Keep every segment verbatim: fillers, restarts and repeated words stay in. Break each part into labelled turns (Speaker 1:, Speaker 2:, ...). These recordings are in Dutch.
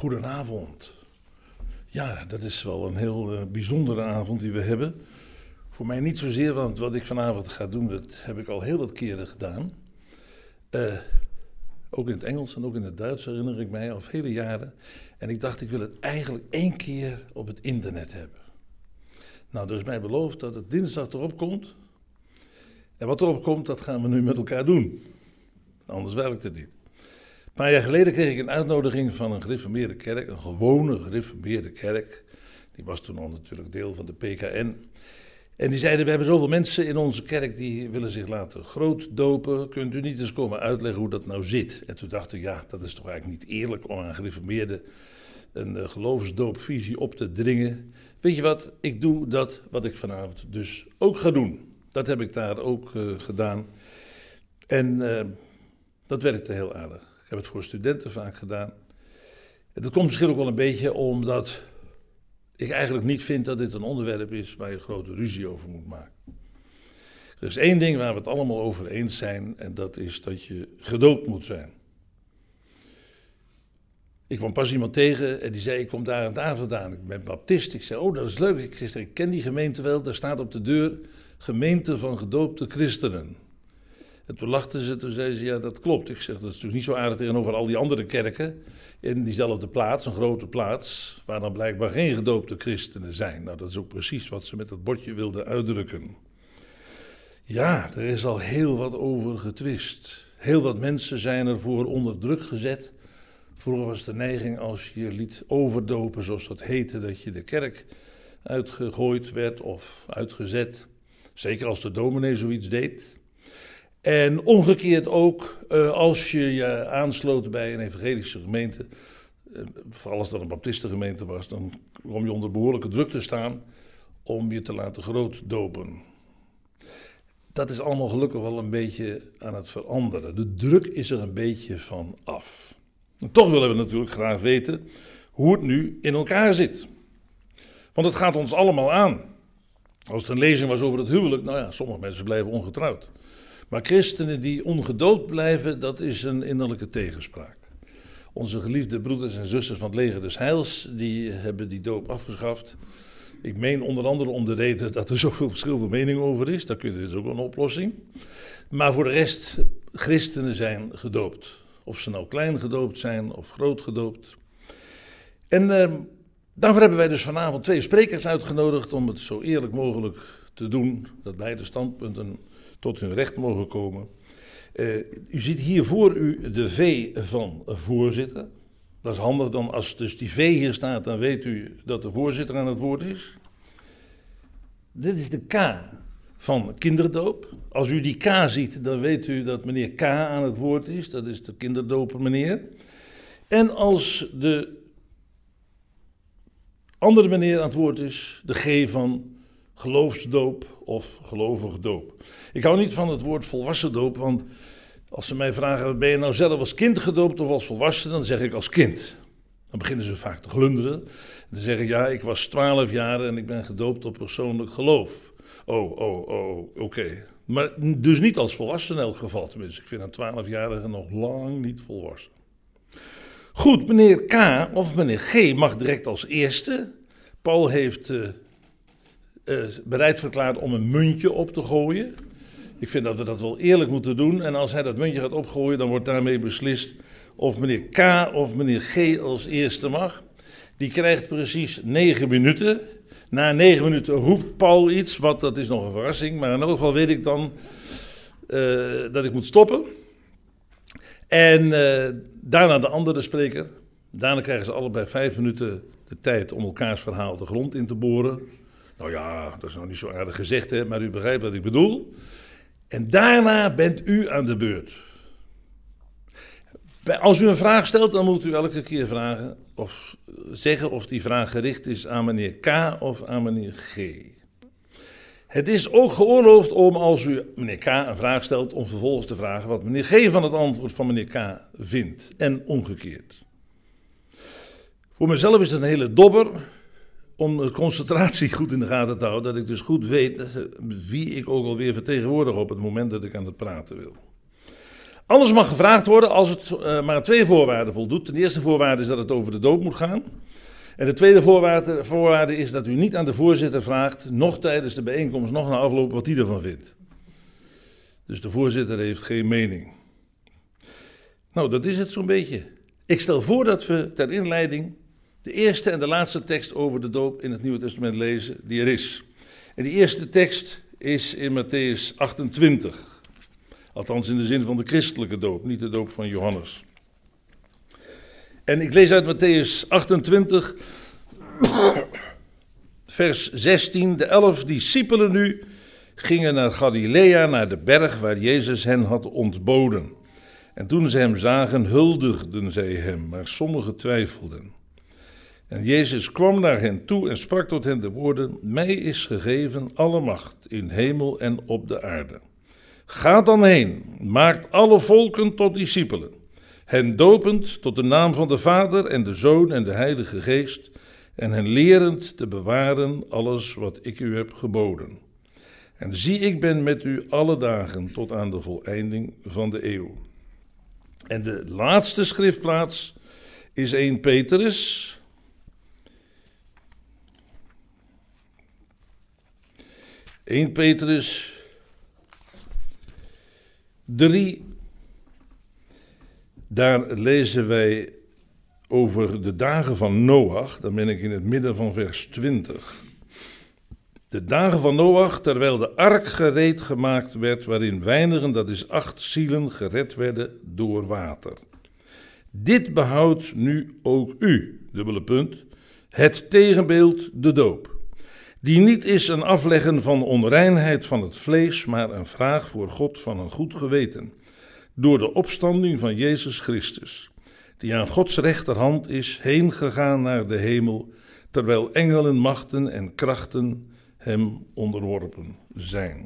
Speaker 1: Goedenavond. Ja, dat is wel een heel uh, bijzondere avond die we hebben. Voor mij niet zozeer, want wat ik vanavond ga doen, dat heb ik al heel wat keren gedaan. Uh, ook in het Engels en ook in het Duits herinner ik mij al vele jaren. En ik dacht, ik wil het eigenlijk één keer op het internet hebben. Nou, er is mij beloofd dat het dinsdag erop komt. En wat erop komt, dat gaan we nu met elkaar doen. Anders werkt het niet. Een paar jaar geleden kreeg ik een uitnodiging van een gereformeerde kerk, een gewone gereformeerde kerk. Die was toen al natuurlijk deel van de P K N. En die zeiden, we hebben zoveel mensen in onze kerk die willen zich laten groot dopen. Kunt u niet eens komen uitleggen hoe dat nou zit? En toen dacht ik, ja, dat is toch eigenlijk niet eerlijk om aan gereformeerden een uh, geloofsdoopvisie op te dringen. Weet je wat, ik doe dat wat ik vanavond dus ook ga doen. Dat heb ik daar ook uh, gedaan. En uh, dat werkte heel aardig. Ik heb het voor studenten vaak gedaan. En dat komt misschien ook wel een beetje omdat ik eigenlijk niet vind dat dit een onderwerp is waar je grote ruzie over moet maken. Er is één ding waar we het allemaal over eens zijn en dat is dat je gedoopt moet zijn. Ik kwam pas iemand tegen en die zei, ik kom daar en daar vandaan. Ik ben baptist. Ik zei, oh dat is leuk. Ik, zei, ik ken die gemeente wel. Daar staat op de deur gemeente van gedoopte christenen. En toen lachten ze, toen zeiden ze, ja dat klopt. Ik zeg, dat is natuurlijk niet zo aardig tegenover al die andere kerken in diezelfde plaats, een grote plaats, waar dan blijkbaar geen gedoopte christenen zijn. Nou, dat is ook precies wat ze met dat bordje wilden uitdrukken. Ja, er is al heel wat over getwist. Heel wat mensen zijn ervoor onder druk gezet. Vroeger was de neiging als je je liet overdopen, zoals dat heette, dat je de kerk uitgegooid werd of uitgezet. Zeker als de dominee zoiets deed. En omgekeerd ook, uh, als je je aansloot bij een evangelische gemeente, uh, vooral als dat een baptistengemeente was, dan kwam je onder behoorlijke druk te staan om je te laten grootdopen. Dat is allemaal gelukkig wel een beetje aan het veranderen. De druk is er een beetje van af. En toch willen we natuurlijk graag weten hoe het nu in elkaar zit. Want het gaat ons allemaal aan. Als het een lezing was over het huwelijk, nou ja, sommige mensen blijven ongetrouwd. Maar christenen die ongedoopt blijven, dat is een innerlijke tegenspraak. Onze geliefde broeders en zusters van het leger des Heils, die hebben die doop afgeschaft. Ik meen onder andere om de reden dat er zoveel verschillende meningen over is. Daar kun je dus ook een oplossing. Maar voor de rest, christenen zijn gedoopt. Of ze nou klein gedoopt zijn of groot gedoopt. En uh, daarvoor hebben wij dus vanavond twee sprekers uitgenodigd om het zo eerlijk mogelijk te doen. Dat beide standpunten tot hun recht mogen komen. Uh, u ziet hier voor u de V van voorzitter. Dat is handig, dan als dus die V hier staat, dan weet u dat de voorzitter aan het woord is. Dit is de K van kinderdoop. Als u die K ziet, dan weet u dat meneer K aan het woord is. Dat is de kinderdoper meneer. En als de andere meneer aan het woord is, de G van geloofsdoop of gelovige doop. Ik hou niet van het woord volwassen doop, want als ze mij vragen, ben je nou zelf als kind gedoopt of als volwassen, dan zeg ik als kind. Dan beginnen ze vaak te glunderen. Dan zeg ik, ja, ik was twaalf jaar en ik ben gedoopt op persoonlijk geloof. Oh, oh, oh, oké. Okay. Maar dus niet als volwassen in elk geval, tenminste. Ik vind een twaalfjarige nog lang niet volwassen. Goed, meneer K of meneer G mag direct als eerste. Paul heeft uh, uh, bereid verklaard om een muntje op te gooien. Ik vind dat we dat wel eerlijk moeten doen. En als hij dat muntje gaat opgooien, dan wordt daarmee beslist of meneer K of meneer G als eerste mag. Die krijgt precies negen minuten. Na negen minuten roept Paul iets, wat dat is nog een verrassing. Maar in elk geval weet ik dan uh, dat ik moet stoppen. En uh, daarna de andere spreker. Daarna krijgen ze allebei vijf minuten de tijd om elkaars verhaal de grond in te boren. Nou ja, dat is nog niet zo aardig gezegd, hè, maar u begrijpt wat ik bedoel. En daarna bent u aan de beurt. Als u een vraag stelt, dan moet u elke keer vragen of zeggen of die vraag gericht is aan meneer K of aan meneer G. Het is ook geoorloofd om, als u meneer K een vraag stelt, om vervolgens te vragen wat meneer G van het antwoord van meneer K vindt. En omgekeerd. Voor mezelf is het een hele dobber om de concentratie goed in de gaten te houden, dat ik dus goed weet wie ik ook alweer vertegenwoordig op het moment dat ik aan het praten wil. Alles mag gevraagd worden als het uh, maar twee voorwaarden voldoet. De eerste voorwaarde is dat het over de doop moet gaan. En de tweede voorwaarde, voorwaarde is dat u niet aan de voorzitter vraagt, nog tijdens de bijeenkomst, nog na afloop, wat hij ervan vindt. Dus de voorzitter heeft geen mening. Nou, dat is het zo'n beetje. Ik stel voor dat we ter inleiding de eerste en de laatste tekst over de doop in het Nieuwe Testament lezen die er is. En die eerste tekst is in Matthäus achtentwintig. Althans in de zin van de christelijke doop, niet de doop van Johannes. En ik lees uit Matthäus achtentwintig, vers zestien. De elf discipelen nu gingen naar Galilea, naar de berg waar Jezus hen had ontboden. En toen ze hem zagen, huldigden zij hem, maar sommigen twijfelden. En Jezus kwam naar hen toe en sprak tot hen de woorden: mij is gegeven alle macht in hemel en op de aarde. Ga dan heen, maakt alle volken tot discipelen, hen dopend tot de naam van de Vader en de Zoon en de Heilige Geest, en hen lerend te bewaren alles wat ik u heb geboden. En zie, ik ben met u alle dagen tot aan de voleinding van de eeuw. En de laatste schriftplaats is eerste Petrus. eerste Petrus drie. Daar lezen wij over de dagen van Noach. Dan ben ik in het midden van vers twintig. De dagen van Noach, terwijl de ark gereed gemaakt werd, waarin weinigen, dat is acht zielen, gered werden door water. Dit behoudt nu ook u, dubbele punt, het tegenbeeld, de doop. Die niet is een afleggen van onreinheid van het vlees, maar een vraag voor God van een goed geweten. Door de opstanding van Jezus Christus, die aan Gods rechterhand is, heen gegaan naar de hemel, terwijl engelen, machten en krachten hem onderworpen zijn.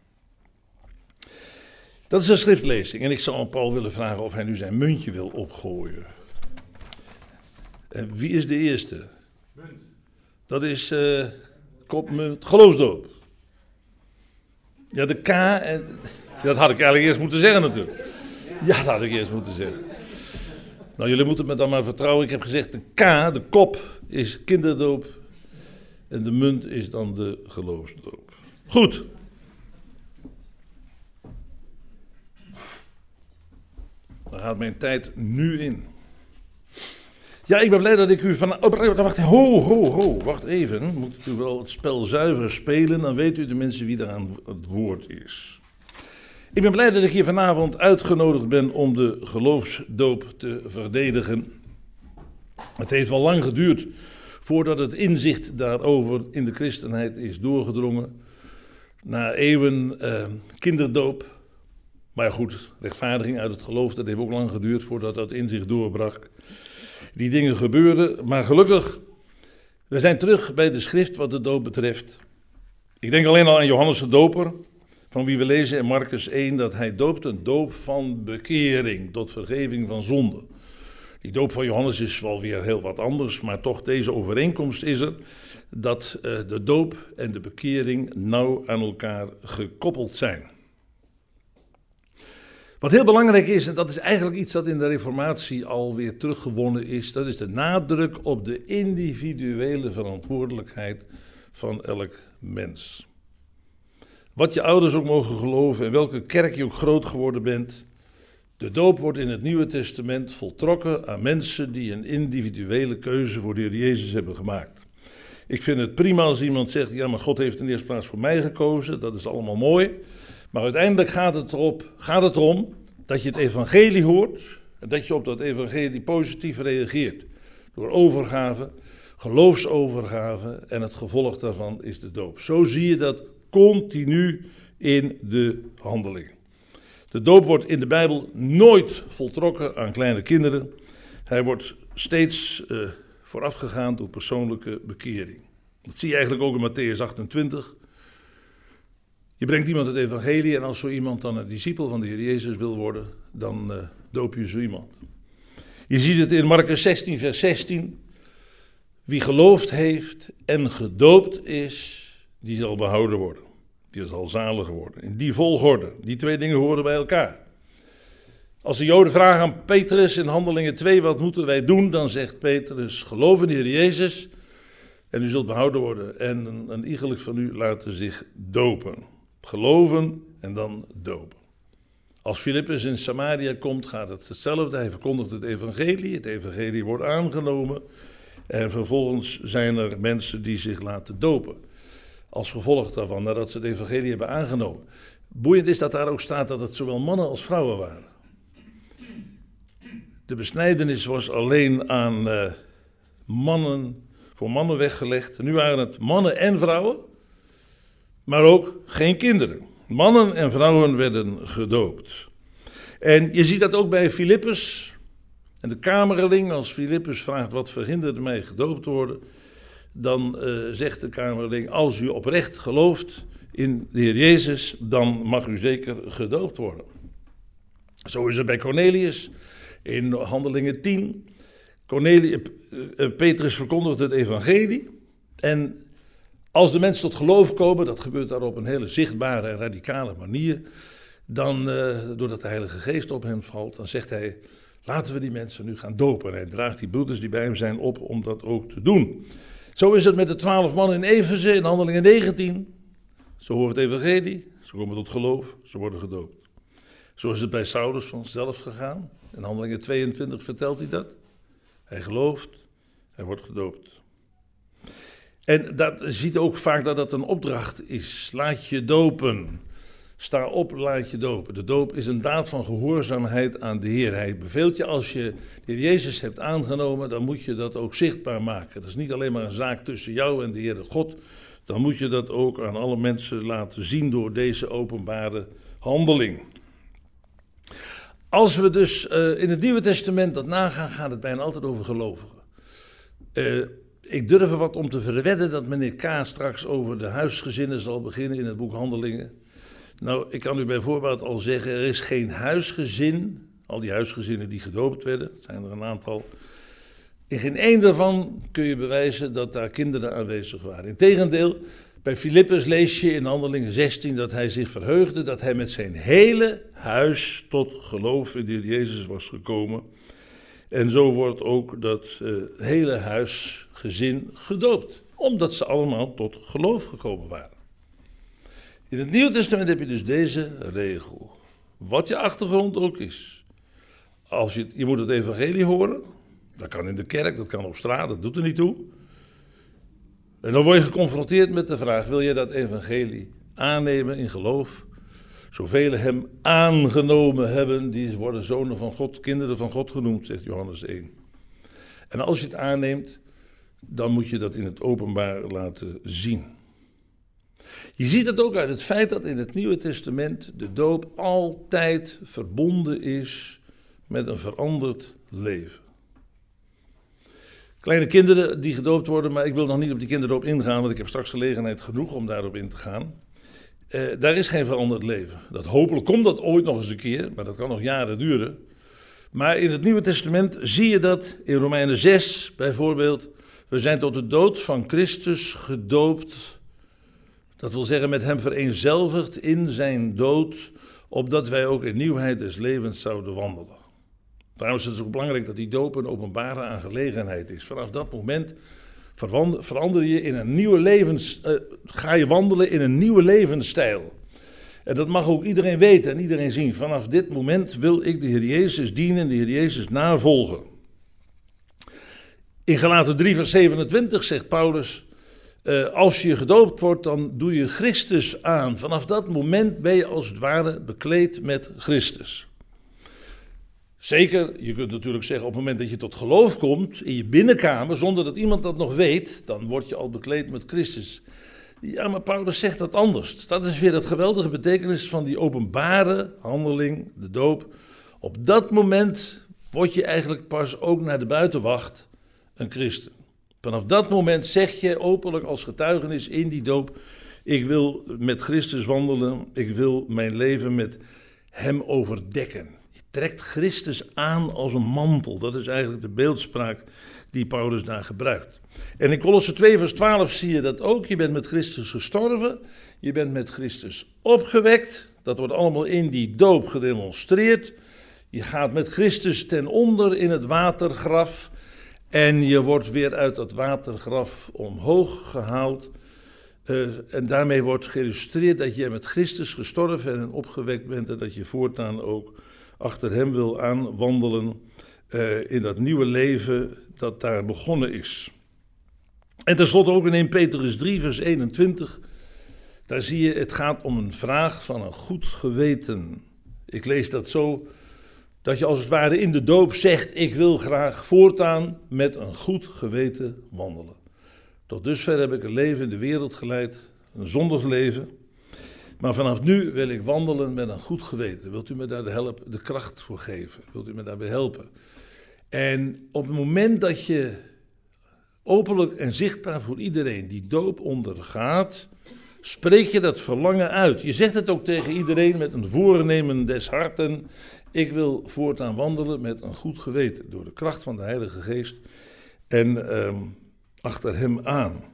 Speaker 1: Dat is een schriftlezing en ik zou aan Paul willen vragen of hij nu zijn muntje wil opgooien. En wie is de eerste? Munt. Dat is uh, kopmunt, geloofsdoop. Ja, de K, en, dat had ik eigenlijk eerst moeten zeggen natuurlijk. Ja, dat had ik eerst moeten zeggen. Nou, jullie moeten me dan maar vertrouwen. Ik heb gezegd, de K, de kop, is kinderdoop. En de munt is dan de geloofsdoop. Goed. Dan gaat mijn tijd nu in. Ja, ik ben blij dat ik u van... Oh, wacht, ho, ho, ho, wacht even. Moet u wel het spel zuiver spelen, dan weet u tenminste wie er aan het woord is. Ik ben blij dat ik hier vanavond uitgenodigd ben om de geloofsdoop te verdedigen. Het heeft wel lang geduurd voordat het inzicht daarover in de christenheid is doorgedrongen. Na eeuwen eh, kinderdoop. Maar ja, goed, rechtvaardiging uit het geloof, dat heeft ook lang geduurd voordat dat inzicht doorbrak. Die dingen gebeuren, maar gelukkig, we zijn terug bij de schrift wat de doop betreft. Ik denk alleen al aan Johannes de Doper, van wie we lezen in Marcus één dat hij doopt een doop van bekering tot vergeving van zonde. Die doop van Johannes is wel weer heel wat anders, maar toch deze overeenkomst is er dat uh, de doop en de bekering nauw aan elkaar gekoppeld zijn. Wat heel belangrijk is, en dat is eigenlijk iets dat in de Reformatie alweer teruggewonnen is, dat is de nadruk op de individuele verantwoordelijkheid van elk mens. Wat je ouders ook mogen geloven, in welke kerk je ook groot geworden bent, de doop wordt in het Nieuwe Testament voltrokken aan mensen die een individuele keuze voor de Heer Jezus hebben gemaakt. Ik vind het prima als iemand zegt, ja, maar God heeft in de eerste plaats voor mij gekozen, dat is allemaal mooi. Maar uiteindelijk gaat het, erop, gaat het erom dat je het evangelie hoort en dat je op dat evangelie positief reageert. Door overgave, geloofsovergave en het gevolg daarvan is de doop. Zo zie je dat continu in de handelingen. De doop wordt in de Bijbel nooit voltrokken aan kleine kinderen. Hij wordt steeds uh, voorafgegaan door persoonlijke bekering. Dat zie je eigenlijk ook in Matthäus achtentwintig. Je brengt iemand het evangelie en als zo iemand dan een discipel van de Heer Jezus wil worden, dan uh, doop je zo iemand. Je ziet het in Marcus zestien, vers zestien. Wie geloofd heeft en gedoopt is, die zal behouden worden. Die zal zalig worden. In die volgorde. Die twee dingen horen bij elkaar. Als de Joden vragen aan Petrus in Handelingen twee, wat moeten wij doen? Dan zegt Petrus, geloof in de Heer Jezus en u zult behouden worden. En een, een iegelijk van u laten zich dopen. Geloven en dan dopen. Als Filippus in Samaria komt, gaat het hetzelfde. Hij verkondigt het evangelie. Het evangelie wordt aangenomen. En vervolgens zijn er mensen die zich laten dopen. Als gevolg daarvan, nadat ze het evangelie hebben aangenomen. Boeiend is dat daar ook staat dat het zowel mannen als vrouwen waren. De besnijdenis was alleen aan uh, mannen, voor mannen weggelegd. Nu waren het mannen en vrouwen, maar ook geen kinderen. Mannen en vrouwen werden gedoopt. En je ziet dat ook bij Filippus en de kamerling. Als Filippus vraagt, wat verhinderde mij gedoopt te worden? Dan uh, zegt de kamerling, als u oprecht gelooft in de Heer Jezus, dan mag u zeker gedoopt worden. Zo is het bij Cornelius in Handelingen tien. Cornelius, uh, Petrus verkondigt het evangelie. En als de mensen tot geloof komen, dat gebeurt daar op een hele zichtbare en radicale manier. Dan, uh, doordat de Heilige Geest op hem valt, dan zegt hij, laten we die mensen nu gaan dopen. En hij draagt die broeders die bij hem zijn op om dat ook te doen. Zo is het met de twaalf mannen in Efeze in Handelingen negentien. Ze horen het evangelie, ze komen tot geloof, ze worden gedoopt. Zo is het bij Saulus vanzelf gegaan. In Handelingen tweeëntwintig vertelt hij dat. Hij gelooft, hij wordt gedoopt. En dat ziet ook vaak dat dat een opdracht is. Laat je dopen. Sta op, laat je dopen. De doop is een daad van gehoorzaamheid aan de Heer. Hij beveelt je, als je de Heer Jezus hebt aangenomen, dan moet je dat ook zichtbaar maken. Dat is niet alleen maar een zaak tussen jou en de Heere God. Dan moet je dat ook aan alle mensen laten zien door deze openbare handeling. Als we dus uh, in het Nieuwe Testament dat nagaan, gaat het bijna altijd over gelovigen. Uh, ik durf er wat om te verwedden dat meneer K. straks over de huisgezinnen zal beginnen in het boek Handelingen. Nou, ik kan u bijvoorbeeld al zeggen, er is geen huisgezin, al die huisgezinnen die gedoopt werden, het zijn er een aantal. In geen één daarvan kun je bewijzen dat daar kinderen aanwezig waren. Integendeel, bij Filippus lees je in Handelingen zestien dat hij zich verheugde, dat hij met zijn hele huis tot geloof in de Heer Jezus was gekomen. En zo wordt ook dat uh, hele huisgezin gedoopt, omdat ze allemaal tot geloof gekomen waren. In het Nieuwe Testament heb je dus deze regel. Wat je achtergrond ook is. Als je, je moet het evangelie horen. Dat kan in de kerk, dat kan op straat, dat doet er niet toe. En dan word je geconfronteerd met de vraag, wil je dat evangelie aannemen in geloof? Zoveel hem aangenomen hebben, die worden zonen van God, kinderen van God genoemd, zegt Johannes één. En als je het aanneemt, dan moet je dat in het openbaar laten zien. Je ziet het ook uit het feit dat in het Nieuwe Testament de doop altijd verbonden is met een veranderd leven. Kleine kinderen die gedoopt worden, maar ik wil nog niet op die kinderdoop ingaan, want ik heb straks gelegenheid genoeg om daarop in te gaan. Uh, daar is geen veranderd leven. Dat hopelijk komt dat ooit nog eens een keer, maar dat kan nog jaren duren. Maar in het Nieuwe Testament zie je dat in Romeinen zes bijvoorbeeld. We zijn tot de dood van Christus gedoopt. Dat wil zeggen met hem vereenzelvigd in zijn dood, opdat wij ook in nieuwheid des levens zouden wandelen. Trouwens, het is ook belangrijk dat die doop een openbare aangelegenheid is. Vanaf dat moment verander je in een nieuwe levens, uh, ga je wandelen in een nieuwe levensstijl. En dat mag ook iedereen weten en iedereen zien. Vanaf dit moment wil ik de Heer Jezus dienen, de Heer Jezus navolgen. In Galaten drie vers zevenentwintig zegt Paulus, uh, als je gedoopt wordt, dan doe je Christus aan. Vanaf dat moment ben je als het ware bekleed met Christus. Zeker, je kunt natuurlijk zeggen, op het moment dat je tot geloof komt, in je binnenkamer, zonder dat iemand dat nog weet, dan word je al bekleed met Christus. Ja, maar Paulus zegt dat anders. Dat is weer het geweldige betekenis van die openbare handeling, de doop. Op dat moment word je eigenlijk pas ook naar de buitenwacht een christen. Vanaf dat moment zeg je openlijk als getuigenis in die doop, ik wil met Christus wandelen, ik wil mijn leven met hem overdekken. Je trekt Christus aan als een mantel. Dat is eigenlijk de beeldspraak die Paulus daar gebruikt. En in Kolosser twee vers twaalf zie je dat ook. Je bent met Christus gestorven. Je bent met Christus opgewekt. Dat wordt allemaal in die doop gedemonstreerd. Je gaat met Christus ten onder in het watergraf en je wordt weer uit dat watergraf omhoog gehaald. Uh, en daarmee wordt geïllustreerd dat je met Christus gestorven en opgewekt bent en dat je voortaan ook achter hem wil aanwandelen uh, in dat nieuwe leven dat daar begonnen is. En tenslotte ook in eerste Petrus drie vers eenentwintig, daar zie je het gaat om een vraag van een goed geweten. Ik lees dat zo, dat je als het ware in de doop zegt, ik wil graag voortaan met een goed geweten wandelen. Tot dusver heb ik een leven in de wereld geleid, een zondig leven. Maar vanaf nu wil ik wandelen met een goed geweten. Wilt u me daar de, help, de kracht voor geven? Wilt u me daarbij helpen? En op het moment dat je openlijk en zichtbaar voor iedereen die doop ondergaat, spreek je dat verlangen uit. Je zegt het ook tegen iedereen met een voornemen des harten. Ik wil voortaan wandelen met een goed geweten, door de kracht van de Heilige Geest en um, achter hem aan.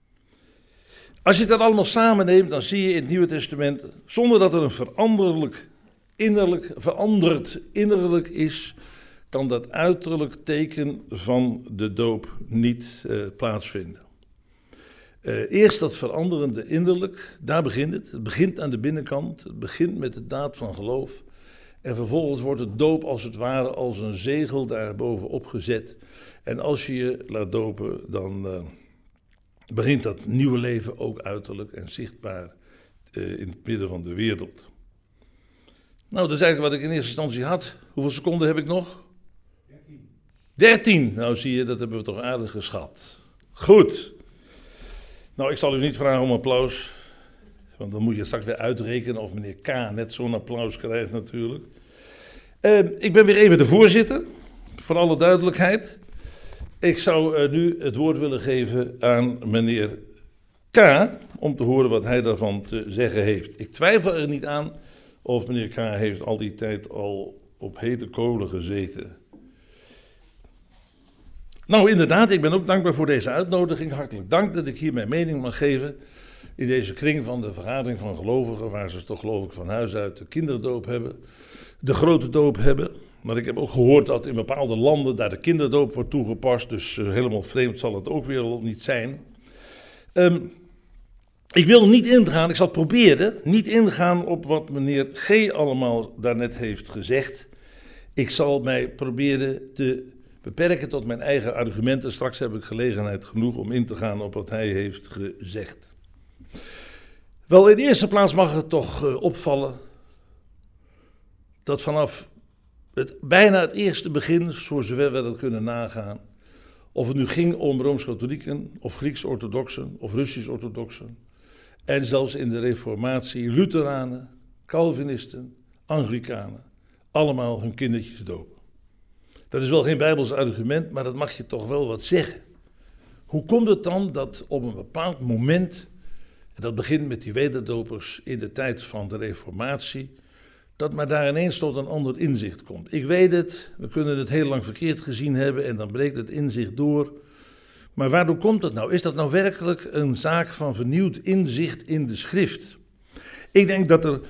Speaker 1: Als je dat allemaal samenneemt, dan zie je in het Nieuwe Testament, zonder dat er een veranderlijk, innerlijk, veranderd innerlijk is, kan dat uiterlijk teken van de doop niet uh, plaatsvinden. Uh, eerst dat veranderende innerlijk, daar begint het. Het begint aan de binnenkant, het begint met de daad van geloof. En vervolgens wordt het doop als het ware als een zegel daarbovenop gezet. En als je je laat dopen, dan uh, begint dat nieuwe leven ook uiterlijk en zichtbaar uh, in het midden van de wereld. Nou, dat is eigenlijk wat ik in eerste instantie had. Hoeveel seconden heb ik nog? Dertien. Dertien. Nou zie je, dat hebben we toch aardig geschat. Goed. Nou, ik zal u niet vragen om applaus. Want dan moet je straks weer uitrekenen of meneer K. net zo'n applaus krijgt natuurlijk. Uh, ik ben weer even de voorzitter, voor alle duidelijkheid. Ik zou uh, nu het woord willen geven aan meneer K. om te horen wat hij daarvan te zeggen heeft. Ik twijfel er niet aan of meneer K. heeft al die tijd al op hete kolen gezeten. Nou, inderdaad, ik ben ook dankbaar voor deze uitnodiging. Hartelijk dank dat ik hier mijn mening mag geven in deze kring van de vergadering van gelovigen, waar ze toch geloof ik van huis uit de kinderdoop hebben, de grote doop hebben. Maar ik heb ook gehoord dat in bepaalde landen daar de kinderdoop wordt toegepast, dus uh, helemaal vreemd zal het ook weer niet zijn. Um, ik wil niet ingaan, ik zal proberen niet ingaan op wat meneer G. allemaal daarnet heeft gezegd. Ik zal mij proberen te beperken tot mijn eigen argumenten. Straks heb ik gelegenheid genoeg om in te gaan op wat hij heeft gezegd. Wel, in de eerste plaats mag het toch uh, opvallen dat vanaf het, bijna het eerste begin, voor zover we dat kunnen nagaan, of het nu ging om Rooms-Katholieken of Grieks-orthodoxen of Russisch-orthodoxen, en zelfs in de Reformatie Lutheranen, Calvinisten, Anglikanen, allemaal hun kindertjes dopen. Dat is wel geen Bijbels argument, maar dat mag je toch wel wat zeggen. Hoe komt het dan dat op een bepaald moment, en dat begint met die wederdopers in de tijd van de Reformatie, dat maar daar ineens tot een ander inzicht komt? Ik weet het, we kunnen het heel lang verkeerd gezien hebben en dan breekt het inzicht door. Maar waardoor komt dat nou? Is dat nou werkelijk een zaak van vernieuwd inzicht in de schrift? Ik denk dat er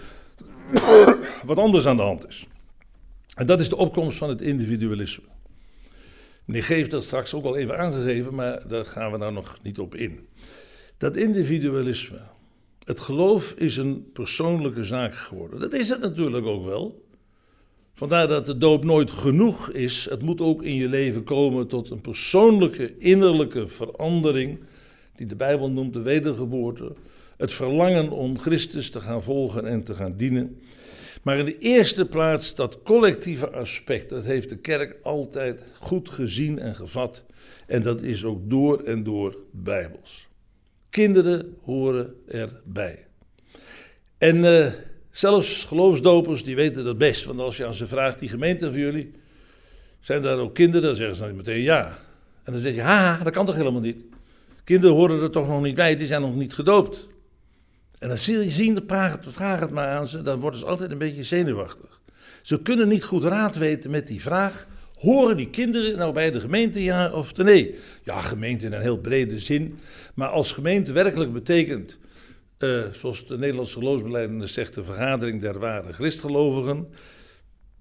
Speaker 1: wat anders aan de hand is. En dat is de opkomst van het individualisme. Meneer G. heeft dat straks ook al even aangegeven, maar daar gaan we nou nog niet op in. Dat individualisme, het geloof is een persoonlijke zaak geworden. Dat is het natuurlijk ook wel. Vandaar dat de doop nooit genoeg is. Het moet ook in je leven komen tot een persoonlijke, innerlijke verandering, die de Bijbel noemt de wedergeboorte. Het verlangen om Christus te gaan volgen en te gaan dienen. Maar in de eerste plaats dat collectieve aspect, dat heeft de kerk altijd goed gezien en gevat. En dat is ook door en door Bijbels. Kinderen horen erbij. En uh, zelfs geloofsdopers die weten dat best. Want als je aan ze vraagt, die gemeente van jullie, zijn daar ook kinderen? Dan zeggen ze dan meteen ja. En dan zeg je, ha, dat kan toch helemaal niet? Kinderen horen er toch nog niet bij, die zijn nog niet gedoopt. En dan zie je zien, vraag het maar aan ze, dan worden ze altijd een beetje zenuwachtig. Ze kunnen niet goed raad weten met die vraag, horen die kinderen nou bij de gemeente ja of nee? Ja, gemeente in een heel brede zin, maar als gemeente werkelijk betekent, uh, zoals de Nederlandse geloofsbelijdenis zegt, de vergadering der ware christgelovigen,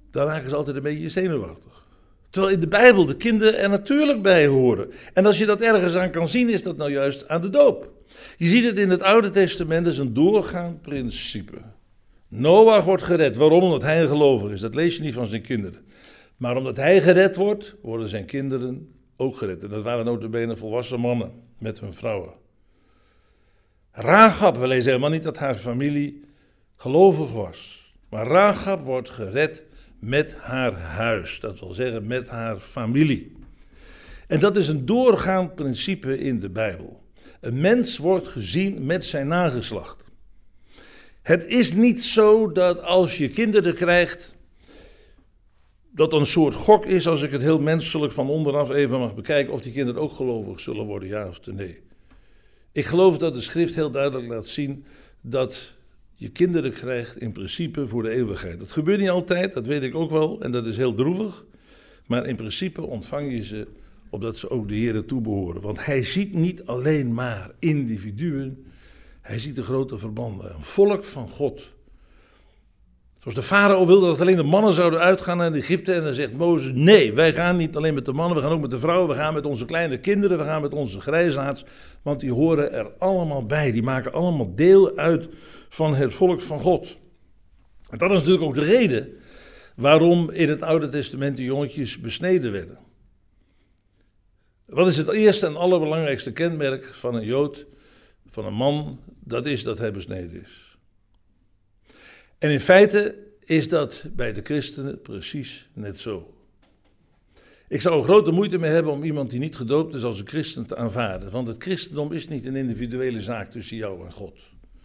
Speaker 1: dan raken ze altijd een beetje zenuwachtig. Terwijl in de Bijbel de kinderen er natuurlijk bij horen. En als je dat ergens aan kan zien, is dat nou juist aan de doop. Je ziet het in het Oude Testament, dat is een doorgaand principe. Noach wordt gered. Waarom? Omdat hij een gelovige is. Dat lees je niet van zijn kinderen. Maar omdat hij gered wordt, worden zijn kinderen ook gered. En dat waren nota bene volwassen mannen met hun vrouwen. Rahab, we lezen helemaal niet dat haar familie gelovig was. Maar Rahab wordt gered met haar huis. Dat wil zeggen met haar familie. En dat is een doorgaand principe in de Bijbel. Een mens wordt gezien met zijn nageslacht. Het is niet zo dat als je kinderen krijgt, dat een soort gok is, als ik het heel menselijk van onderaf even mag bekijken, of die kinderen ook gelovig zullen worden, ja of nee. Ik geloof dat de schrift heel duidelijk laat zien dat je kinderen krijgt in principe voor de eeuwigheid. Dat gebeurt niet altijd, dat weet ik ook wel, en dat is heel droevig. Maar in principe ontvang je ze opdat ze ook de Heere toebehoren. Want hij ziet niet alleen maar individuen, hij ziet de grote verbanden. Een volk van God. Zoals de farao wilde dat alleen de mannen zouden uitgaan naar Egypte. En dan zegt Mozes, nee, wij gaan niet alleen met de mannen, we gaan ook met de vrouwen. We gaan met onze kleine kinderen, we gaan met onze grijsaards. Want die horen er allemaal bij. Die maken allemaal deel uit van het volk van God. En dat is natuurlijk ook de reden waarom in het Oude Testament de jongetjes besneden werden. Wat is het eerste en allerbelangrijkste kenmerk van een Jood, van een man? Dat is dat hij besneden is. En in feite is dat bij de christenen precies net zo. Ik zou er grote moeite mee hebben om iemand die niet gedoopt is als een christen te aanvaarden. Want het christendom is niet een individuele zaak tussen jou en God.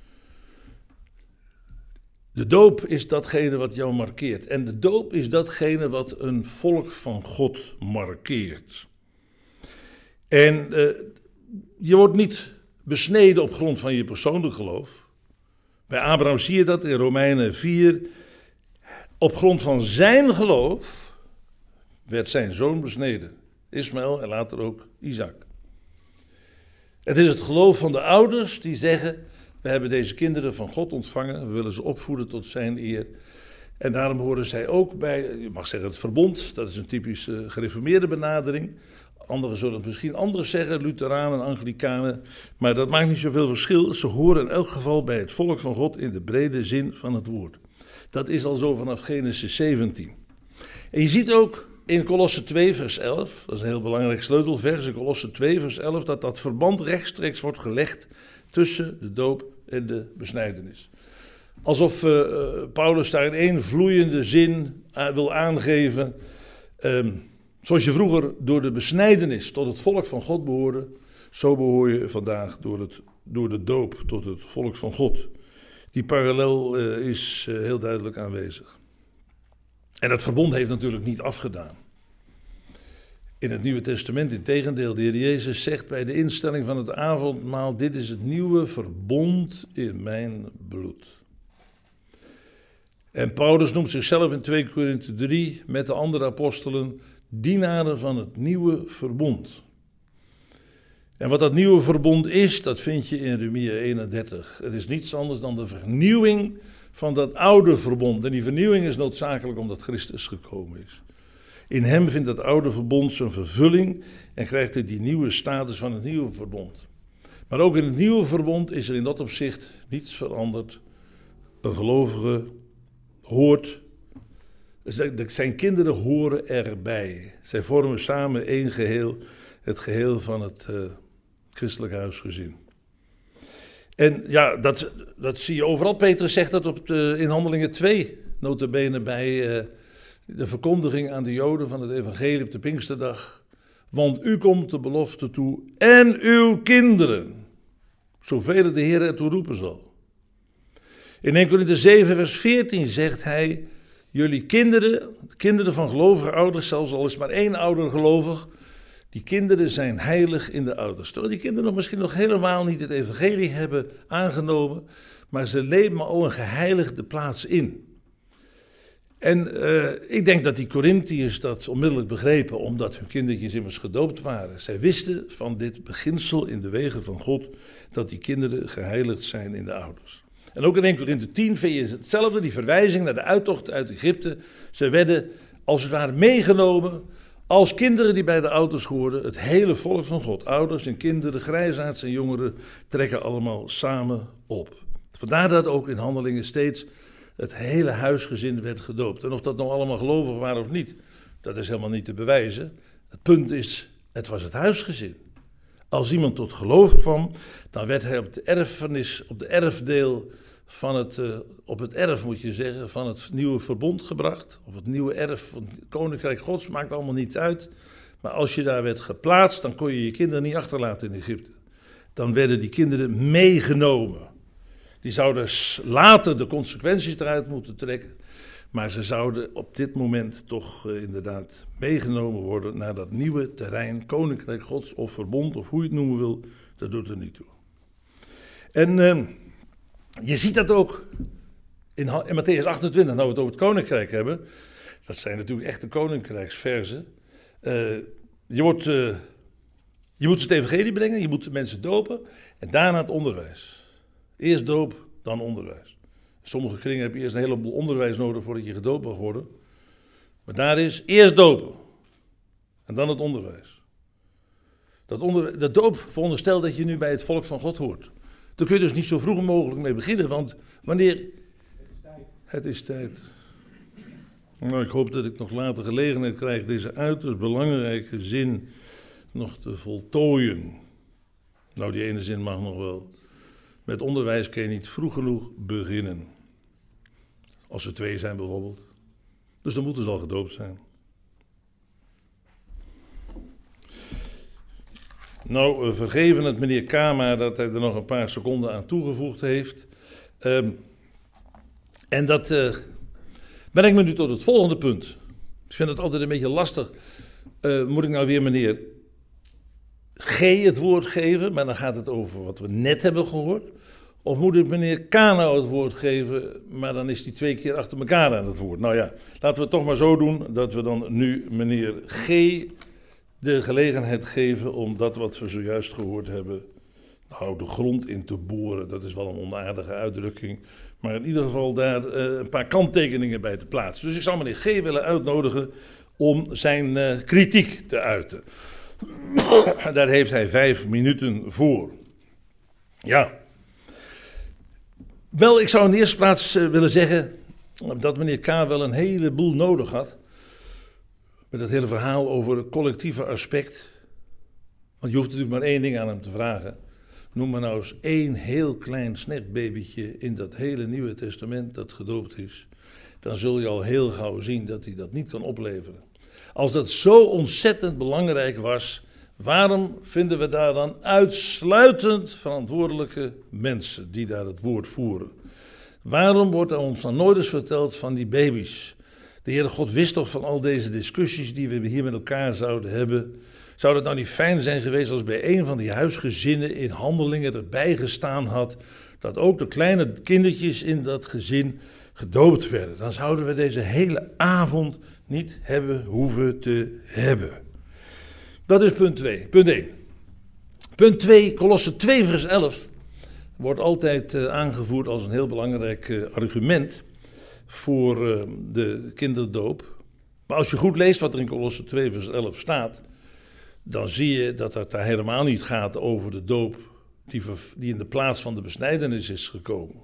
Speaker 1: De doop is datgene wat jou markeert. En de doop is datgene wat een volk van God markeert. En uh, je wordt niet besneden op grond van je persoonlijk geloof. Bij Abraham zie je dat in Romeinen vier. Op grond van zijn geloof werd zijn zoon besneden. Ismaël en later ook Isaac. Het is het geloof van de ouders die zeggen, we hebben deze kinderen van God ontvangen, we willen ze opvoeden tot zijn eer. En daarom horen zij ook bij, je mag zeggen het verbond, dat is een typische gereformeerde benadering. Anderen zullen het misschien anders zeggen, Lutheranen, Anglikanen, maar dat maakt niet zoveel verschil. Ze horen in elk geval bij het volk van God in de brede zin van het woord. Dat is al zo vanaf Genesis zeventien. En je ziet ook in Kolosse twee vers elf, dat is een heel belangrijk sleutelvers, in Kolosse twee vers elf, dat dat verband rechtstreeks wordt gelegd tussen de doop en de besnijdenis. Alsof uh, Paulus daar in één vloeiende zin uh, wil aangeven, um, zoals je vroeger door de besnijdenis tot het volk van God behoorde, zo behoor je vandaag door, het, door de doop tot het volk van God. Die parallel uh, is uh, heel duidelijk aanwezig. En dat verbond heeft natuurlijk niet afgedaan. In het Nieuwe Testament, integendeel, de Heer Jezus zegt bij de instelling van het avondmaal, dit is het nieuwe verbond in mijn bloed. En Paulus noemt zichzelf in twee Korinthe drie met de andere apostelen dienaren van het nieuwe verbond. En wat dat nieuwe verbond is, dat vind je in Romeinen eenendertig. Het is niets anders dan de vernieuwing van dat oude verbond. En die vernieuwing is noodzakelijk omdat Christus gekomen is. In hem vindt dat oude verbond zijn vervulling en krijgt hij die nieuwe status van het nieuwe verbond. Maar ook in het nieuwe verbond is er in dat opzicht niets veranderd. Een gelovige hoort, zijn kinderen horen erbij. Zij vormen samen één geheel, het geheel van het uh, christelijk huisgezin. En ja, dat, dat zie je overal. Petrus zegt dat op de, in Handelingen twee, nota bene bij uh, de verkondiging aan de Joden van het evangelie op de Pinksterdag. Want u komt de belofte toe en uw kinderen, zoveel de Heer ertoe roepen zal. In Eerste Korinthe zeven vers veertien zegt hij, jullie kinderen, kinderen van gelovige ouders, zelfs al is maar één ouder gelovig, die kinderen zijn heilig in de ouders. Terwijl die kinderen nog misschien nog helemaal niet het evangelie hebben aangenomen, maar ze nemen al een geheiligde plaats in. En uh, ik denk dat die Korinthiërs dat onmiddellijk begrepen, omdat hun kindertjes immers gedoopt waren. Zij wisten van dit beginsel in de wegen van God, dat die kinderen geheiligd zijn in de ouders. En ook in Eerste Korinthe tien vind je hetzelfde, die verwijzing naar de uittocht uit Egypte. Ze werden als het ware meegenomen als kinderen die bij de ouders hoorden. Het hele volk van God, ouders en kinderen, grijsaards en jongeren, trekken allemaal samen op. Vandaar dat ook in Handelingen steeds het hele huisgezin werd gedoopt. En of dat nou allemaal gelovig waren of niet, dat is helemaal niet te bewijzen. Het punt is, het was het huisgezin. Als iemand tot geloof kwam, dan werd hij op de erfenis, op de erfdeel van het, uh, op het erf moet je zeggen, van het nieuwe verbond gebracht. Op het nieuwe erf van het Koninkrijk Gods, maakt allemaal niets uit. Maar als je daar werd geplaatst, dan kon je je kinderen niet achterlaten in Egypte. Dan werden die kinderen meegenomen. Die zouden later de consequenties eruit moeten trekken. Maar ze zouden op dit moment toch uh, inderdaad meegenomen worden naar dat nieuwe terrein, Koninkrijk Gods of verbond of hoe je het noemen wil, dat doet er niet toe. En uh, je ziet dat ook in, in Mattheüs achtentwintig, nou we het over het Koninkrijk hebben. Dat zijn natuurlijk echte koninkrijksverzen. Uh, je, wordt, uh, je moet ze het evangelie brengen, je moet de mensen dopen en daarna het onderwijs. Eerst doop, dan onderwijs. In sommige kringen heb je eerst een heleboel onderwijs nodig voordat je gedoopt mag worden. Maar daar is eerst dopen. En dan het onderwijs. Dat, onder, dat doop veronderstelt dat je nu bij het volk van God hoort. Daar kun je dus niet zo vroeg mogelijk mee beginnen, want wanneer... Het is tijd. Het is tijd. Nou, ik hoop dat ik nog later gelegenheid krijg deze uiterst belangrijke zin nog te voltooien. Nou, die ene zin mag nog wel. Met onderwijs kun je niet vroeg genoeg beginnen. Als ze twee zijn bijvoorbeeld. Dus dan moeten ze al gedoopt zijn. Nou, we vergeven het meneer Kama dat hij er nog een paar seconden aan toegevoegd heeft. Um, en dat uh, brengt me nu tot het volgende punt. Ik vind het altijd een beetje lastig. Uh, moet ik nou weer meneer G het woord geven, maar dan gaat het over wat we net hebben gehoord. Of moet ik meneer K nou het woord geven, maar dan is die twee keer achter elkaar aan het woord. Nou ja, laten we het toch maar zo doen dat we dan nu meneer G de gelegenheid geven om dat wat we zojuist gehoord hebben, nou de grond in te boren. Dat is wel een onaardige uitdrukking, maar in ieder geval daar uh, een paar kanttekeningen bij te plaatsen. Dus ik zou meneer G willen uitnodigen om zijn uh, kritiek te uiten. Daar heeft hij vijf minuten voor. Ja. Wel, ik zou in de eerste plaats uh, willen zeggen dat meneer K. wel een heleboel nodig had. Met dat hele verhaal over het collectieve aspect. Want je hoeft natuurlijk maar één ding aan hem te vragen. Noem maar nou eens één heel klein snechtbabytje in dat hele Nieuwe Testament dat gedoopt is. Dan zul je al heel gauw zien dat hij dat niet kan opleveren. Als dat zo ontzettend belangrijk was, waarom vinden we daar dan uitsluitend verantwoordelijke mensen die daar het woord voeren? Waarom wordt er ons dan nooit eens verteld van die baby's? De Heere God wist toch van al deze discussies die we hier met elkaar zouden hebben. Zou het nou niet fijn zijn geweest als bij een van die huisgezinnen in Handelingen erbij gestaan had, dat ook de kleine kindertjes in dat gezin gedoopt werden? Dan zouden we deze hele avond niet hebben hoeven te hebben. Dat is punt twee. Punt één. Punt twee, Kolosser twee vers elf, wordt altijd uh, aangevoerd als een heel belangrijk uh, argument voor uh, de kinderdoop. Maar als je goed leest wat er in Kolosser twee vers elf staat, dan zie je dat het daar helemaal niet gaat over de doop die, die in de plaats van de besnijdenis is gekomen.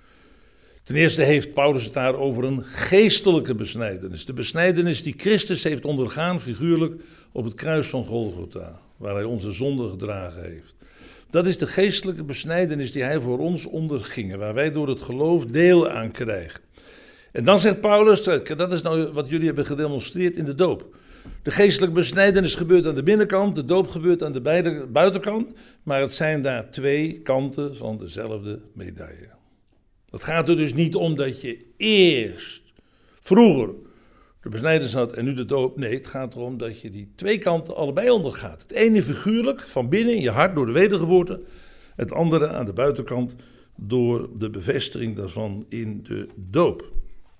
Speaker 1: Ten eerste heeft Paulus het daar over een geestelijke besnijdenis. De besnijdenis die Christus heeft ondergaan, figuurlijk, op het kruis van Golgotha, waar hij onze zonde gedragen heeft. Dat is de geestelijke besnijdenis die hij voor ons onderging, waar wij door het geloof deel aan krijgen. En dan zegt Paulus, dat is nou wat jullie hebben gedemonstreerd in de doop. De geestelijke besnijdenis gebeurt aan de binnenkant, de doop gebeurt aan de buitenkant, maar het zijn daar twee kanten van dezelfde medaille. Het gaat er dus niet om dat je eerst, vroeger, de besnijdenis had en nu de doop. Nee, het gaat erom dat je die twee kanten allebei ondergaat. Het ene figuurlijk, van binnen in je hart door de wedergeboorte. Het andere aan de buitenkant door de bevestiging daarvan in de doop.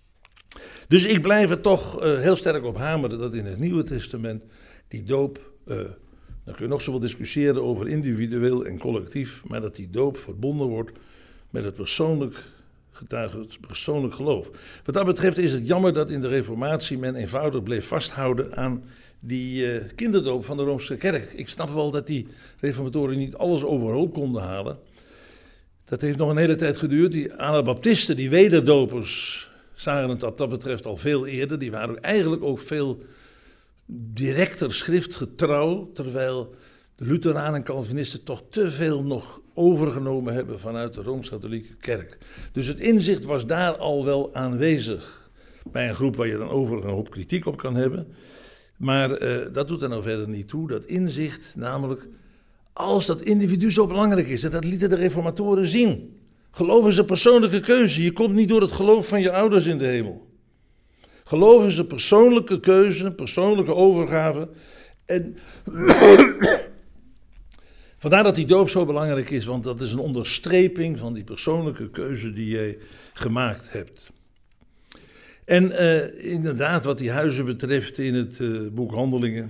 Speaker 1: Dus ik blijf er toch uh, heel sterk op hameren dat in het Nieuwe Testament die doop, uh, dan kun je nog zoveel discussiëren over individueel en collectief, maar dat die doop verbonden wordt met het persoonlijk getuige het persoonlijk geloof. Wat dat betreft is het jammer dat in de Reformatie men eenvoudig bleef vasthouden aan die uh, kinderdoop van de Roomse Kerk. Ik snap wel dat die reformatoren niet alles overhoop konden halen. Dat heeft nog een hele tijd geduurd. Die Anabaptisten, die wederdopers, zagen het wat dat betreft al veel eerder. Die waren eigenlijk ook veel directer schriftgetrouw, terwijl de Lutheranen en Calvinisten toch te veel nog overgenomen hebben vanuit de Rooms-Katholieke Kerk. Dus het inzicht was daar al wel aanwezig. Bij een groep waar je dan overigens een hoop kritiek op kan hebben. Maar uh, dat doet er nou verder niet toe. Dat inzicht, namelijk, als dat individu zo belangrijk is, en dat lieten de reformatoren zien. Geloof is een persoonlijke keuze. Je komt niet door het geloof van je ouders in de hemel. Geloof is een persoonlijke keuze, een persoonlijke overgave. En vandaar dat die doop zo belangrijk is, want dat is een onderstreping van die persoonlijke keuze die jij gemaakt hebt. En uh, inderdaad, wat die huizen betreft in het uh, boek Handelingen.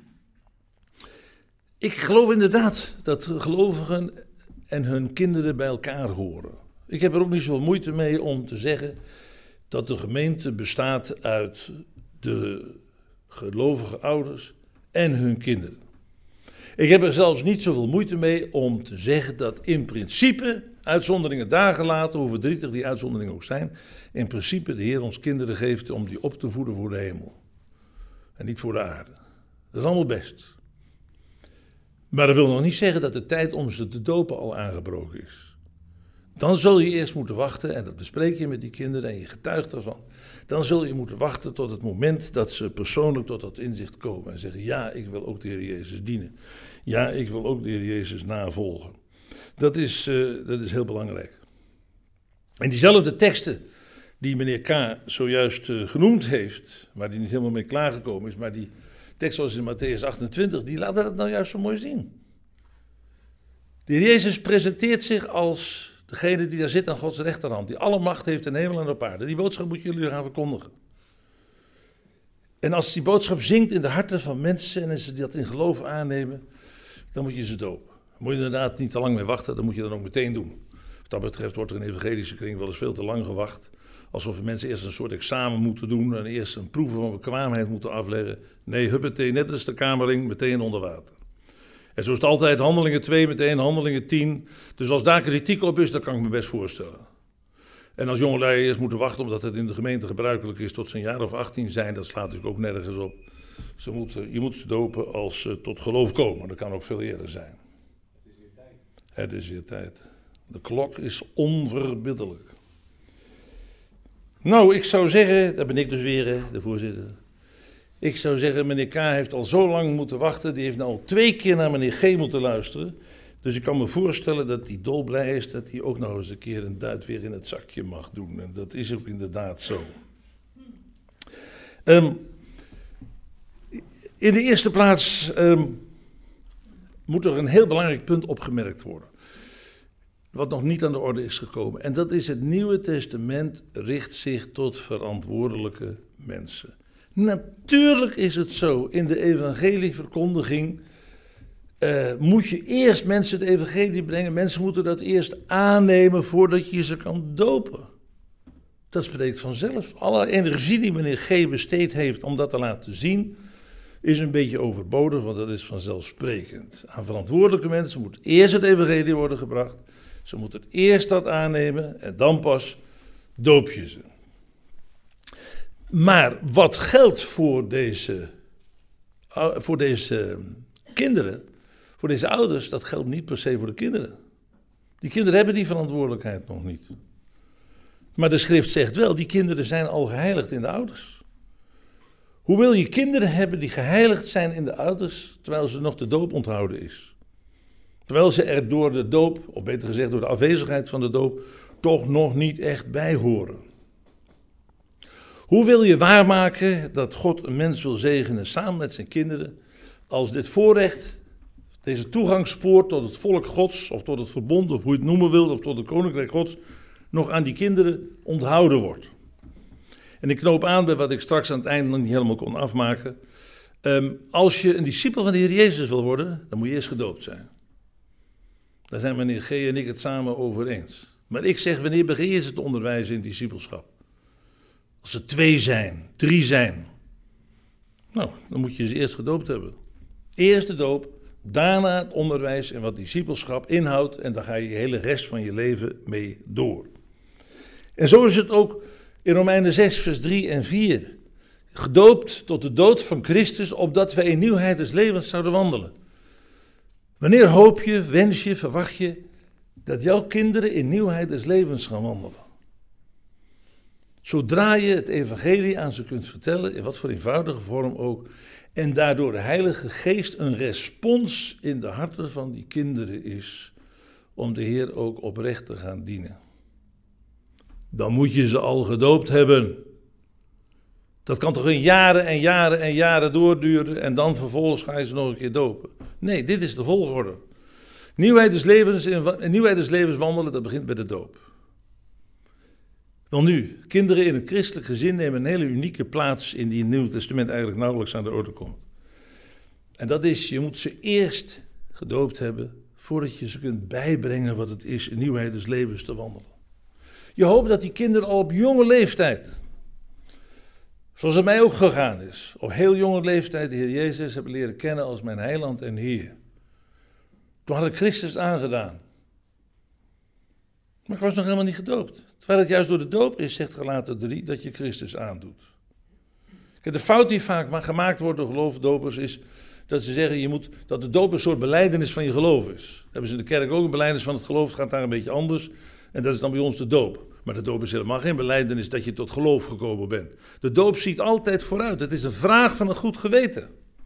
Speaker 1: Ik geloof inderdaad dat gelovigen en hun kinderen bij elkaar horen. Ik heb er ook niet zoveel moeite mee om te zeggen dat de gemeente bestaat uit de gelovige ouders en hun kinderen. Ik heb er zelfs niet zoveel moeite mee om te zeggen dat in principe, uitzonderingen daar gelaten, hoe verdrietig die uitzonderingen ook zijn, in principe de Heer ons kinderen geeft om die op te voeden voor de hemel. En niet voor de aarde. Dat is allemaal best. Maar dat wil nog niet zeggen dat de tijd om ze te dopen al aangebroken is. Dan zul je eerst moeten wachten, en dat bespreek je met die kinderen en je getuigt ervan. Dan zul je moeten wachten tot het moment dat ze persoonlijk tot dat inzicht komen. En zeggen, ja, ik wil ook de Heer Jezus dienen. Ja, ik wil ook de Heer Jezus navolgen. Dat is, uh, dat is heel belangrijk. En diezelfde teksten die meneer K. zojuist uh, genoemd heeft, waar die niet helemaal mee klaargekomen is, maar die tekst zoals in Matthäus achtentwintig, die laten dat nou juist zo mooi zien. De Heer Jezus presenteert zich als degene die daar zit aan Gods rechterhand, die alle macht heeft in hemel en op aarde. Die boodschap moet jullie gaan verkondigen. En als die boodschap zingt in de harten van mensen en ze dat in geloof aannemen, dan moet je ze dopen. Dan moet je inderdaad niet te lang mee wachten, dat moet je dan ook meteen doen. Wat dat betreft wordt er in evangelische kring wel eens veel te lang gewacht. Alsof mensen eerst een soort examen moeten doen en eerst een proeven van bekwaamheid moeten afleggen. Nee, huppatee, net als de kamerling, meteen onder water. En zo is het altijd Handelingen twee, meteen Handelingen tien. Dus als daar kritiek op is, dat kan ik me best voorstellen. En als jongelui eerst moeten wachten, omdat het in de gemeente gebruikelijk is tot ze een jaar of achttien zijn, dat slaat natuurlijk ook nergens op. Ze moeten, je moet ze dopen als ze tot geloof komen. Dat kan ook veel eerder zijn. Het is weer tijd. Het is weer tijd. De klok is onverbiddelijk. Nou, ik zou zeggen, dat ben ik dus weer, de voorzitter. Ik zou zeggen, meneer K. heeft al zo lang moeten wachten. Die heeft nou al twee keer naar meneer G. moeten luisteren. Dus ik kan me voorstellen dat hij dolblij is dat hij ook nog eens een keer een duit weer in het zakje mag doen. En dat is ook inderdaad zo. Um, in de eerste plaats um, moet er een heel belangrijk punt opgemerkt worden. Wat nog niet aan de orde is gekomen. En dat is het Nieuwe Testament richt zich tot verantwoordelijke mensen. Natuurlijk is het zo, in de evangelieverkondiging uh, moet je eerst mensen het evangelie brengen. Mensen moeten dat eerst aannemen voordat je ze kan dopen. Dat spreekt vanzelf. Alle energie die meneer G. besteed heeft om dat te laten zien, is een beetje overbodig, want dat is vanzelfsprekend. Aan verantwoordelijke mensen moet eerst het evangelie worden gebracht. Ze moeten eerst dat aannemen en dan pas doop je ze. Maar wat geldt voor deze, voor deze kinderen, voor deze ouders, dat geldt niet per se voor de kinderen. Die kinderen hebben die verantwoordelijkheid nog niet. Maar de schrift zegt wel, die kinderen zijn al geheiligd in de ouders. Hoe wil je kinderen hebben die geheiligd zijn in de ouders, terwijl ze nog de doop onthouden is? Terwijl ze er door de doop, of beter gezegd door de afwezigheid van de doop, toch nog niet echt bij horen. Hoe wil je waarmaken dat God een mens wil zegenen samen met zijn kinderen, als dit voorrecht, deze toegangspoort tot het volk Gods, of tot het verbond, of hoe je het noemen wilt, of tot het koninkrijk Gods, nog aan die kinderen onthouden wordt? En ik knoop aan bij wat ik straks aan het einde nog niet helemaal kon afmaken. Um, als je een discipel van de Heer Jezus wil worden, dan moet je eerst gedoopt zijn. Daar zijn meneer G. en ik het samen over eens. Maar ik zeg, wanneer begin je het onderwijzen in discipelschap? Als er twee zijn, drie zijn. Nou, dan moet je ze eerst gedoopt hebben. Eerst de doop, daarna het onderwijs en wat discipelschap inhoudt. En dan ga je je hele rest van je leven mee door. En zo is het ook in Romeinen zes, vers drie en vier. Gedoopt tot de dood van Christus, opdat wij in nieuwheid des levens zouden wandelen. Wanneer hoop je, wens je, verwacht je dat jouw kinderen in nieuwheid des levens gaan wandelen? Zodra je het evangelie aan ze kunt vertellen, in wat voor eenvoudige vorm ook, en daardoor de Heilige Geest een respons in de harten van die kinderen is, om de Heer ook oprecht te gaan dienen. Dan moet je ze al gedoopt hebben. Dat kan toch in jaren en jaren en jaren doorduren en dan vervolgens ga je ze nog een keer dopen. Nee, dit is de volgorde. Nieuwheid des levens, nieuwheid des levens wandelen, dat begint bij de doop. Wel nu, kinderen in een christelijk gezin nemen een hele unieke plaats in die in het Nieuwe Testament eigenlijk nauwelijks aan de orde komt. En dat is, je moet ze eerst gedoopt hebben voordat je ze kunt bijbrengen wat het is in nieuwheid des levens te wandelen. Je hoopt dat die kinderen al op jonge leeftijd, zoals het mij ook gegaan is, op heel jonge leeftijd de Heer Jezus hebben leren kennen als mijn heiland en Heer. Toen had ik Christus aangedaan. Maar ik was nog helemaal niet gedoopt. Terwijl het juist door de doop is, zegt Galaten drie, dat je Christus aandoet. Kijk, de fout die vaak gemaakt wordt door geloofsdopers is dat ze zeggen je moet, dat de doop een soort belijdenis van je geloof is. Dat hebben ze in de kerk ook, een belijdenis van het geloof, het gaat daar een beetje anders. En dat is dan bij ons de doop. Maar de doop is helemaal geen belijdenis dat je tot geloof gekomen bent. De doop ziet altijd vooruit. Het is een vraag van een goed geweten.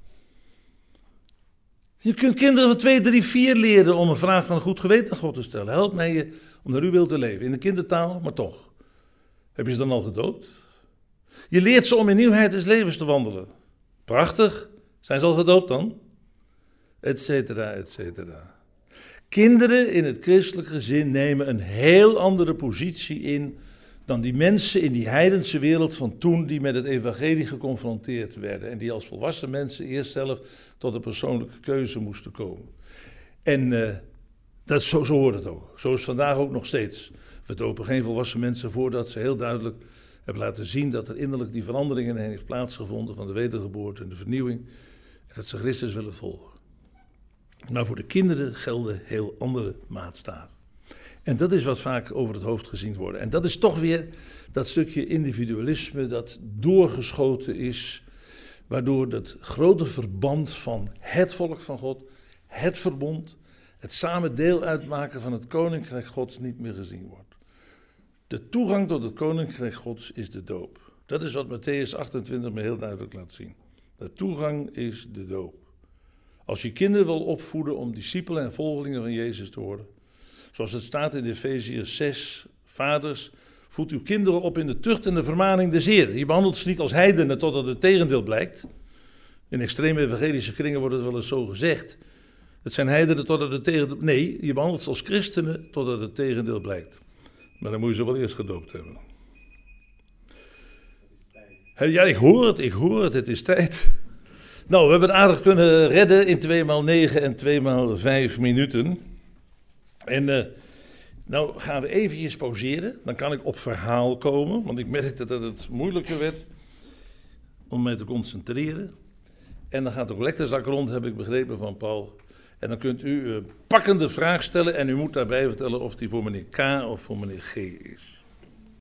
Speaker 1: Je kunt kinderen van twee, drie, vier leren om een vraag van een goed geweten aan God te stellen. Help mij je om naar uw wil te leven. In de kindertaal, maar toch. Heb je ze dan al gedoopt? Je leert ze om in nieuwheid des levens te wandelen. Prachtig. Zijn ze al gedoopt dan? Etcetera, etcetera. Kinderen in het christelijk gezin nemen een heel andere positie in dan die mensen in die heidense wereld van toen die met het evangelie geconfronteerd werden. En die als volwassen mensen eerst zelf tot een persoonlijke keuze moesten komen. En uh, dat, zo, zo hoort het ook. Zo is het vandaag ook nog steeds. We dopen geen volwassen mensen voordat ze heel duidelijk hebben laten zien dat er innerlijk die verandering in hen heeft plaatsgevonden van de wedergeboorte en de vernieuwing. En dat ze Christus willen volgen. Maar voor de kinderen gelden heel andere maatstaven. En dat is wat vaak over het hoofd gezien wordt. En dat is toch weer dat stukje individualisme dat doorgeschoten is, waardoor dat grote verband van het volk van God, het verbond, het samen deel uitmaken van het koninkrijk Gods niet meer gezien wordt. De toegang tot het koninkrijk Gods is de doop. Dat is wat Mattheüs achtentwintig me heel duidelijk laat zien. De toegang is de doop. Als je kinderen wil opvoeden om discipelen en volgelingen van Jezus te worden, zoals het staat in Efeziërs zes, vaders, voed uw kinderen op in de tucht en de vermaning des Heeren. Je behandelt ze niet als heidenen totdat het tegendeel blijkt. In extreme evangelische kringen wordt het wel eens zo gezegd. Het zijn heidenen totdat het tegendeel... Nee, je behandelt ze als christenen totdat het tegendeel blijkt. Maar dan moet je ze wel eerst gedoopt hebben. Ja, ik hoor het, ik hoor het, het is tijd. Nou, we hebben het aardig kunnen redden in twee maal negen en twee maal vijf minuten. En uh, nou gaan we eventjes pauzeren. Dan kan ik op verhaal komen. Want ik merkte dat het moeilijker werd om mij te concentreren. En dan gaat de collectezak rond, heb ik begrepen van Paul. En dan kunt u een pakkende vraag stellen. En u moet daarbij vertellen of die voor meneer K of voor meneer G is.